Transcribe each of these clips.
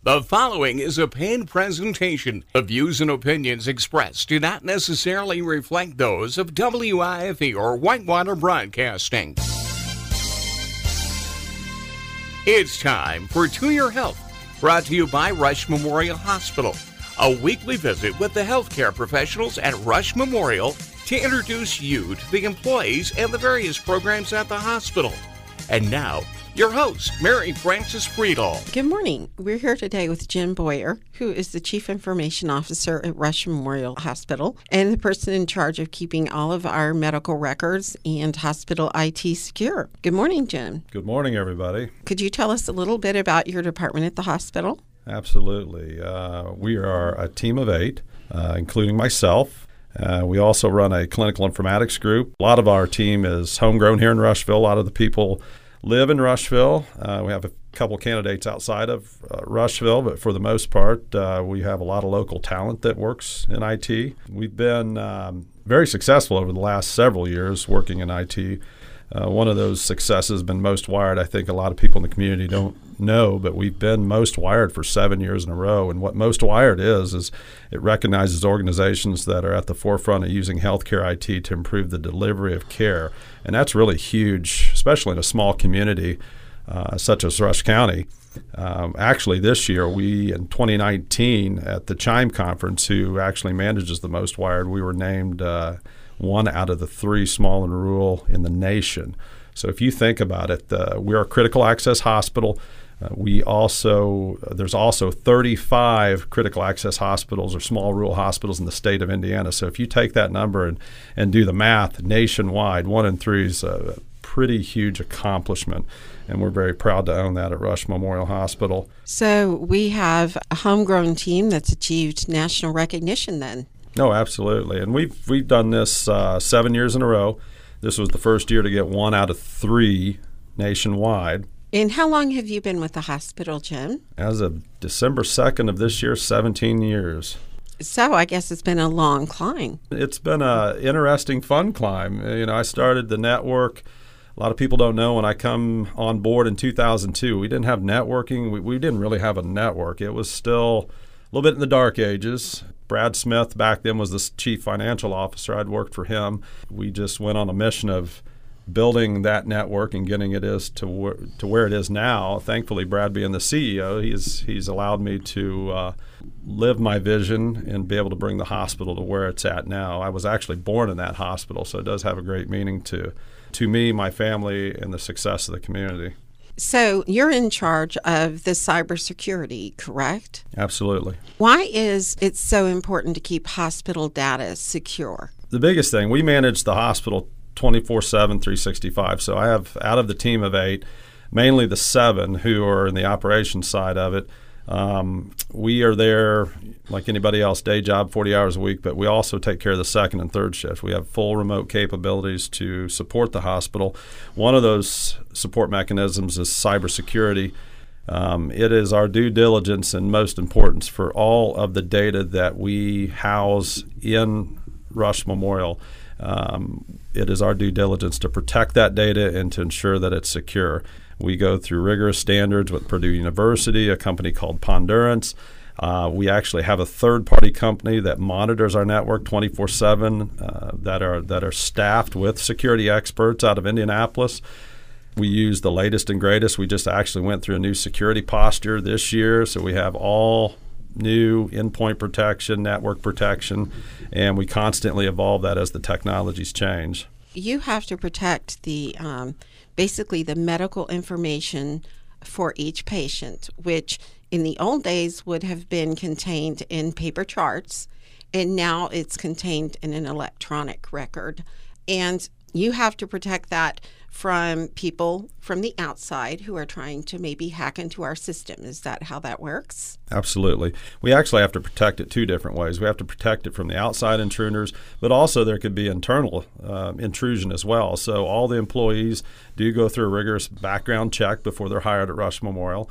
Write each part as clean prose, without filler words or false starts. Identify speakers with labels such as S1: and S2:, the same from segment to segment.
S1: The following is a paid presentation. The views and opinions expressed do not necessarily reflect those of WIFE or Whitewater Broadcasting. It's time for To Your Health, brought to you by Rush Memorial Hospital. A weekly visit with the healthcare professionals at Rush Memorial to introduce you to the employees and the various programs at the hospital. And now, your host, Mary Frances Friedel.
S2: Good morning. We're here today with Jim Boyer, who is the Chief Information Officer at Rush Memorial Hospital and the person in charge of keeping all of our medical records and hospital IT secure. Good morning, Jim.
S3: Good morning, everybody.
S2: Could you tell us a little bit about your department at the hospital?
S3: Absolutely. We are a team of 8, including myself. We also run a clinical informatics group. A lot of our team is homegrown here in Rushville. A lot of the people live in Rushville. We have a couple candidates outside of Rushville, but for the most part, we have a lot of local talent that works in IT. We've been very successful over the last several years working in IT. One of those successes has been Most Wired. I think a lot of people in the community don't know, but we've been Most Wired for 7 years in a row. And what Most Wired is it recognizes organizations that are at the forefront of using healthcare IT to improve the delivery of care. And that's really huge, especially in a small community such as Rush County. Actually, this year, we, in 2019, at the Chime Conference, who actually manages the Most Wired, we were named one out of the 3 small and rural in the nation. So if you think about it, we're a critical access hospital. There's also 35 critical access hospitals or small rural hospitals in the state of Indiana. So if you take that number and do the math nationwide, 1 in 3 is a pretty huge accomplishment. And we're very proud to own that at Rush Memorial Hospital.
S2: So we have a homegrown team that's achieved national recognition then.
S3: No, absolutely. And we've done this 7 years in a row. This was the first year to get 1 out of 3 nationwide.
S2: And how long have you been with the hospital, Jim?
S3: As of December 2nd of this year, 17 years.
S2: So I guess it's been a long climb.
S3: It's been an interesting, fun climb. I started the network. A lot of people don't know when I come on board in 2002, we didn't have networking. We didn't really have a network. It was still a little bit in the dark ages. Brad Smith back then was the chief financial officer. I'd worked for him. We just went on a mission of building that network and getting it to where it is now. Thankfully, Brad being the CEO, he's allowed me to live my vision and be able to bring the hospital to where it's at now. I was actually born in that hospital, so it does have a great meaning to me, my family, and the success of the community.
S2: So you're in charge of the cybersecurity, correct?
S3: Absolutely.
S2: Why is it so important to keep hospital data secure?
S3: The biggest thing, we manage the hospital 24/7, 365. So I have, out of the team of 8, mainly the 7 who are in the operations side of it. We are there like anybody else, day job, 40 hours a week, but we also take care of the second and third shift. We have full remote capabilities to support the hospital. One of those support mechanisms is cybersecurity. It is our due diligence and most importance for all of the data that we house in Rush Memorial. It is our due diligence to protect that data and to ensure that it's secure. We go through rigorous standards with Purdue University, a company called Pondurance. We actually have a third-party company that monitors our network 24/7 that are staffed with security experts out of Indianapolis. We use the latest and greatest. We just actually went through a new security posture this year, so we have all new endpoint protection, network protection, and we constantly evolve that as the technologies change.
S2: You have to protect the basically the medical information for each patient, which in the old days would have been contained in paper charts, and now it's contained in an electronic record. And you have to protect that from people from the outside who are trying to maybe hack into our system. Is that how that works?
S3: Absolutely. We actually have to protect it 2 different ways. We have to protect it from the outside intruders, but also there could be internal intrusion as well. So all the employees do go through a rigorous background check before they're hired at Rush Memorial.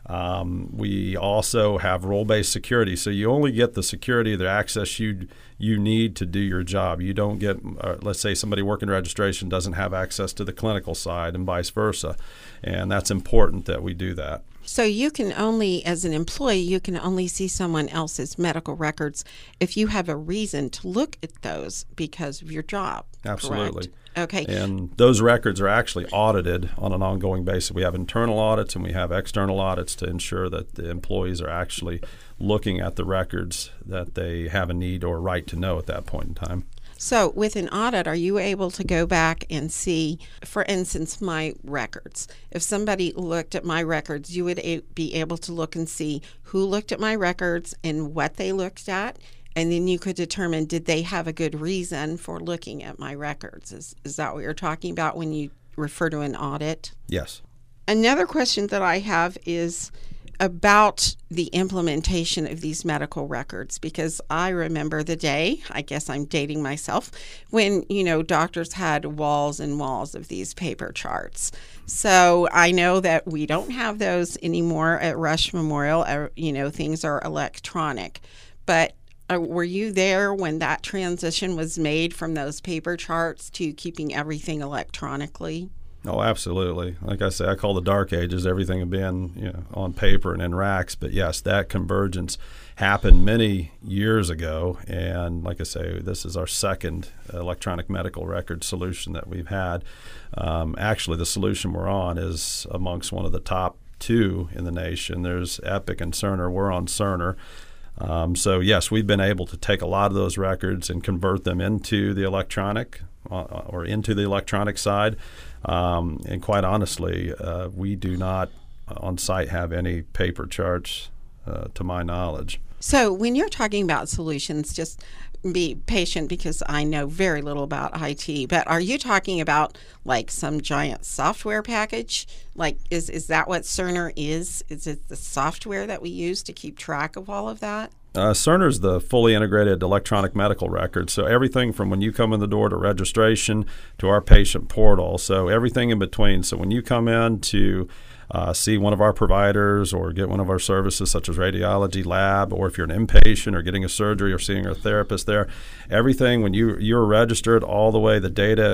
S3: We also have role-based security, so you only get the security, the access you need to do your job. You don't get, let's say somebody working registration doesn't have access to the clinical side and vice versa, and that's important that we do that.
S2: So you can only, as an employee, you can only see someone else's medical records if you have a reason to look at those because of your job.
S3: Absolutely.
S2: Correct? Okay.
S3: And those records are actually audited on an ongoing basis. We have internal audits and we have external audits to ensure that the employees are actually looking at the records that they have a need or right to know at that point in time.
S2: So with an audit, are you able to go back and see, for instance, my records? If somebody looked at my records, you would be able to look and see who looked at my records and what they looked at, and then you could determine, did they have a good reason for looking at my records? Is that what you're talking about when you refer to an audit?
S3: Yes.
S2: Another question that I have is about the implementation of these medical records, because I remember the day, I guess I'm dating myself, when, doctors had walls and walls of these paper charts. So I know that we don't have those anymore at Rush Memorial. Things are electronic. But were you there when that transition was made from those paper charts to keeping everything electronically?
S3: Oh, absolutely. Like I say, I call the dark ages everything being on paper and in racks. But yes, that convergence happened many years ago. And like I say, this is our second electronic medical record solution that we've had. Actually, the solution we're on is amongst one of the top two in the nation. There's Epic and Cerner. We're on Cerner. So yes, we've been able to take a lot of those records and convert them into the electronic or into the electronic side. And quite honestly, we do not on site have any paper charts to my knowledge.
S2: So when you're talking about solutions, just be patient because I know very little about IT, but are you talking about like some giant software package? Like is that what Cerner is? Is it the software that we use to keep track of all of that?
S3: Cerner is the fully integrated electronic medical record. So everything from when you come in the door to registration to our patient portal. So everything in between. So when you come in to see one of our providers or get one of our services such as radiology, lab, or if you're an inpatient or getting a surgery or seeing a therapist there, everything when you're registered all the way, the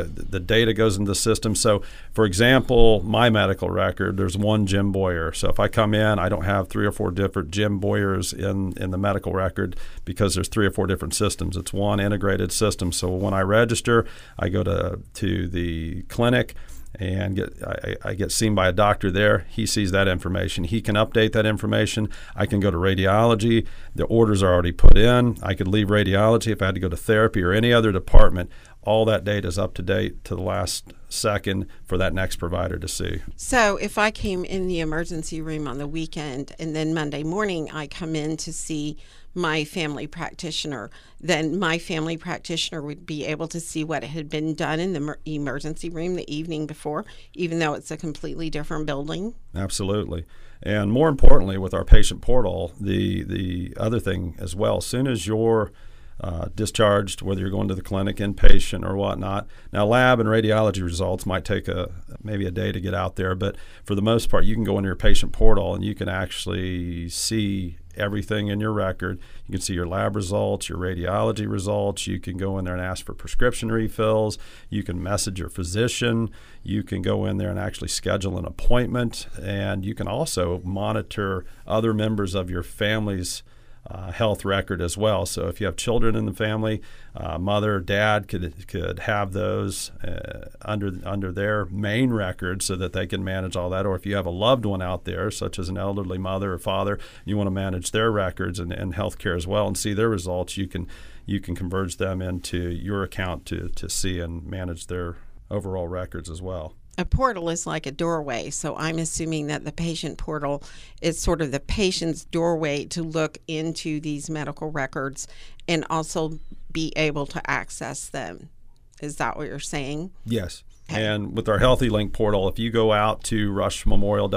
S3: data goes into the system. So for example, my medical record, there's one Jim Boyer. So if I come in, I don't have 3 or 4 different Jim Boyers in the medical record because there's 3 or 4 different systems. It's one integrated system. So when I register, I go to the clinic and I get seen by a doctor there. He sees that information. He can update that information. I can go to radiology. The orders are already put in. I could leave radiology if I had to go to therapy or any other department. All that data is up to date to the last second for that next provider to see.
S2: So if I came in the emergency room on the weekend and then Monday morning I come in to see my family practitioner, then my family practitioner would be able to see what had been done in the emergency room the evening before, even though it's a completely different building?
S3: Absolutely. And more importantly, with our patient portal, the other thing as well, as soon as you're discharged, whether you're going to the clinic, inpatient, or whatnot. Now, lab and radiology results might take maybe a day to get out there, but for the most part, you can go into your patient portal and you can actually see everything in your record. You can see your lab results, your radiology results. You can go in there and ask for prescription refills. You can message your physician. You can go in there and actually schedule an appointment. And you can also monitor other members of your family's health record as well. So if you have children in the family, mother, dad could have those under their main record so that they can manage all that. Or if you have a loved one out there, such as an elderly mother or father, you want to manage their records and health care as well and see their results, you can converge them into your account to see and manage their overall records as well.
S2: A portal is like a doorway, so I'm assuming that the patient portal is sort of the patient's doorway to look into these medical records and also be able to access them. Is that what you're saying?
S3: Yes. And with our Healthy Link portal, if you go out to Rush Memorial,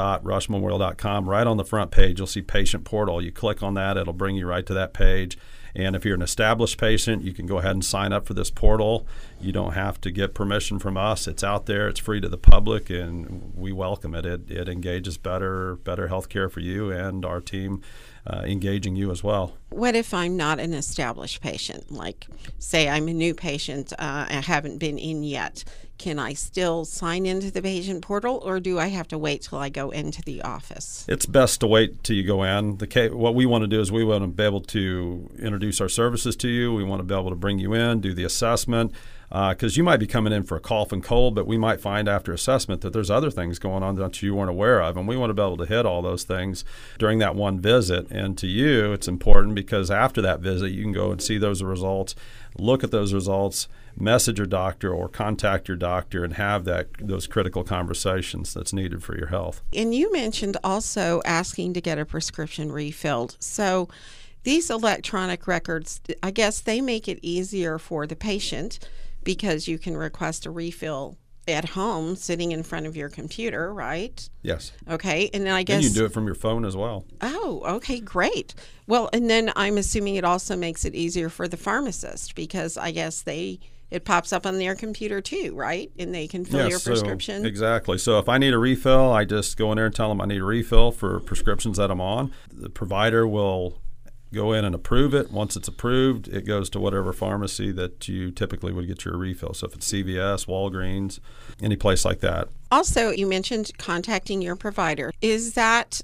S3: www.rushmemorial.com, right on the front page, you'll see Patient Portal. You click on that, it'll bring you right to that page. And if you're an established patient, you can go ahead and sign up for this portal. You don't have to get permission from us. It's out there. It's free to the public, and we welcome it. It engages better health care for you and our team engaging you as well.
S2: What if I'm not an established patient? Like, say I'm a new patient, I haven't been in yet. Can I still sign into the patient portal, or do I have to wait till I go into the office?
S3: It's best to wait till you go in. What we want to do is we want to be able to introduce our services to you. We want to be able to bring you in, do the assessment, because you might be coming in for a cough and cold, but we might find after assessment that there's other things going on that you weren't aware of, and we want to be able to hit all those things during that one visit. And to you, it's important because after that visit, you can go and see those results, look at those results, message your doctor or contact your doctor and have those critical conversations that's needed for your health.
S2: And you mentioned also asking to get a prescription refilled. So these electronic records, I guess they make it easier for the patient because you can request a refill at home sitting in front of your computer, right?
S3: Yes.
S2: Okay. And then I guess
S3: and you can do it from your phone as well.
S2: Oh, okay, great. Well, and then I'm assuming it also makes it easier for the pharmacist because I guess it pops up on their computer too, right? And they can fill your prescription.
S3: Exactly. So if I need a refill, I just go in there and tell them I need a refill for prescriptions that I'm on. The provider will go in and approve it. Once it's approved, it goes to whatever pharmacy that you typically would get your refill. So if it's CVS, Walgreens, any place like that.
S2: Also, you mentioned contacting your provider. Is that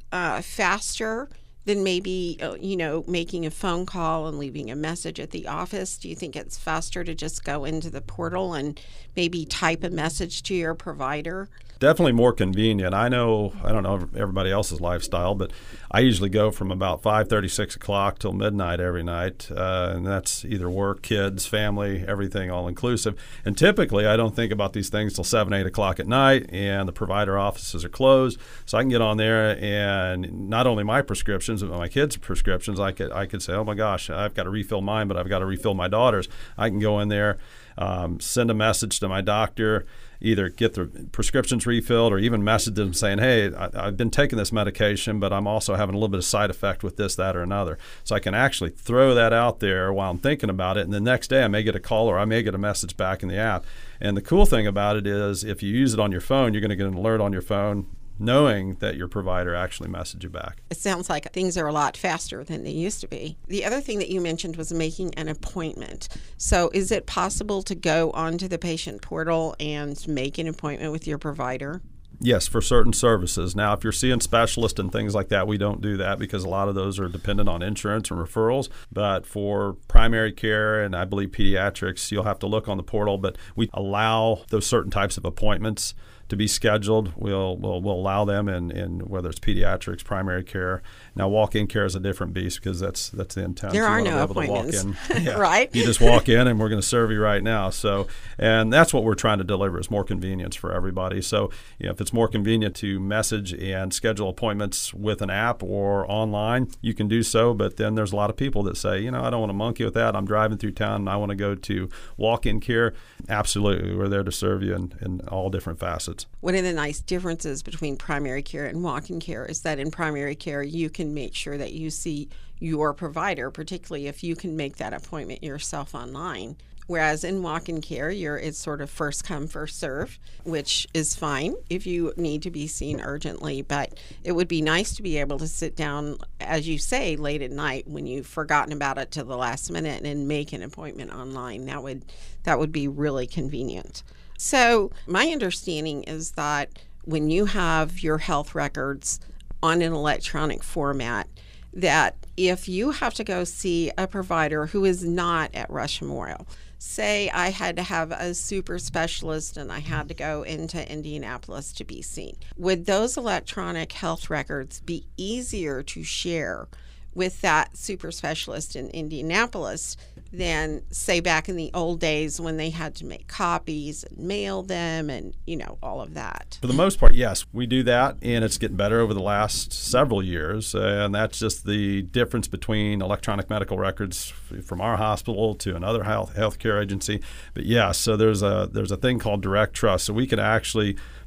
S2: faster than maybe, making a phone call and leaving a message at the office? Do you think it's faster to just go into the portal and maybe type a message to your provider?
S3: Definitely more convenient. I don't know everybody else's lifestyle, but I usually go from about 5:30, 6 o'clock till midnight every night, and that's either work, kids, family, everything all inclusive. And typically, I don't think about these things till 7, 8 o'clock at night, and the provider offices are closed, so I can get on there and not only my prescriptions, but my kids' prescriptions. I could say, oh my gosh, I've got to refill mine, but I've got to refill my daughter's. I can go in there, send a message to my doctor, either get the prescriptions refilled or even message them saying, hey, I've been taking this medication, but I'm also having a little bit of side effect with this, that, or another. So I can actually throw that out there while I'm thinking about it, and the next day I may get a call or I may get a message back in the app. And the cool thing about it is if you use it on your phone, you're going to get an alert on your phone knowing that your provider actually messaged you back.
S2: It sounds like things are a lot faster than they used to be. The other thing that you mentioned was making an appointment. So is it possible to go onto the patient portal and make an appointment with your provider?
S3: Yes, for certain services. Now, if you're seeing specialists and things like that, we don't do that because a lot of those are dependent on insurance and referrals. But for primary care and I believe pediatrics, you'll have to look on the portal. But we allow those certain types of appointments to be scheduled. We'll allow them in whether it's pediatrics, primary care. Now, walk-in care is a different beast because that's the intent.
S2: There are no appointments,
S3: yeah.
S2: Right?
S3: You just walk in and we're going to serve you right now. So, and that's what we're trying to deliver is more convenience for everybody. So, if it's more convenient to message and schedule appointments with an app or online, you can do so. But then there's a lot of people that say, I don't want to monkey with that. I'm driving through town and I want to go to walk-in care. Absolutely, we're there to serve you in all different facets.
S2: One of the nice differences between primary care and walk-in care is that in primary care, you can make sure that you see your provider, particularly if you can make that appointment yourself online. Whereas in walk-in care, it's sort of first come, first serve, which is fine if you need to be seen urgently. But it would be nice to be able to sit down, as you say, late at night when you've forgotten about it to the last minute and make an appointment online. That would be really convenient. So my understanding is that when you have your health records on an electronic format, that if you have to go see a provider who is not at Rush Memorial, say I had to have a super specialist and I had to go into Indianapolis to be seen, would those electronic health records be easier to share with that super specialist in Indianapolis than, say, back in the old days when they had to make copies and mail them and, all of that?
S3: For the most part, yes, we do that, and it's getting better over the last several years, and that's just the difference between electronic medical records from our hospital to another healthcare agency. But yes, so there's a thing called direct trust, so we can actually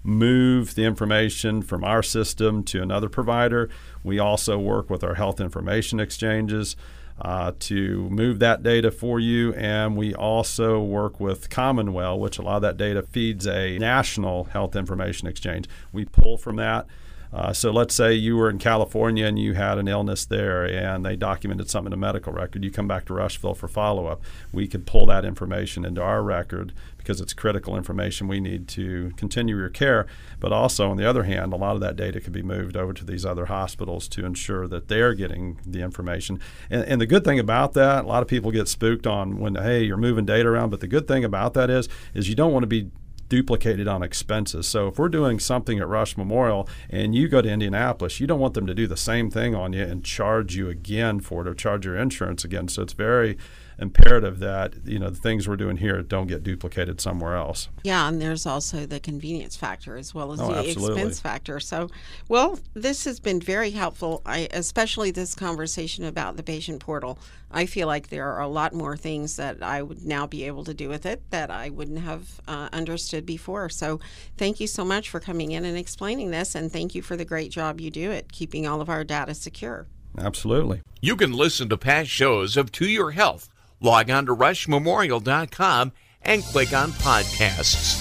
S3: move the information from our system to another provider. We also work with our health information exchanges to move that data for you. And we also work with Commonwealth, which a lot of that data feeds a national health information exchange. We pull from that. So let's say you were in California and you had an illness there and they documented something in a medical record. You come back to Rushville for follow-up. We could pull that information into our record because it's critical information we need to continue your care. But also, on the other hand, a lot of that data could be moved over to these other hospitals to ensure that they're getting the information. And the good thing about that, a lot of people get spooked on when, hey, you're moving data around. But the good thing about that is you don't want to be duplicated on expenses. So if we're doing something at Rush Memorial and you go to Indianapolis, you don't want them to do the same thing on you and charge you again for it or charge your insurance again. So it's very imperative that the things we're doing here don't get duplicated somewhere else.
S2: Yeah, and there's also the convenience factor as well as the
S3: absolutely.
S2: expense factor. So, well, this has been very helpful, especially this conversation about the patient portal. I feel like there are a lot more things that I would now be able to do with it that I wouldn't have understood before. So thank you so much for coming in and explaining this, and thank you for the great job you do at keeping all of our data secure.
S3: Absolutely.
S1: You can listen to past shows of To Your Health. Log on to rushmemorial.com and click on podcasts.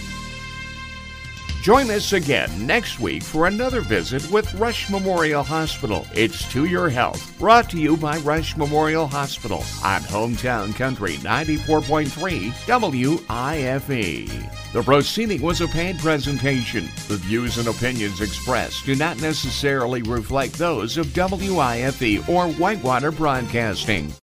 S1: Join us again next week for another visit with Rush Memorial Hospital. It's To Your Health, brought to you by Rush Memorial Hospital on Hometown Country 94.3 WIFE. The proceeding was a paid presentation. The views and opinions expressed do not necessarily reflect those of WIFE or Whitewater Broadcasting.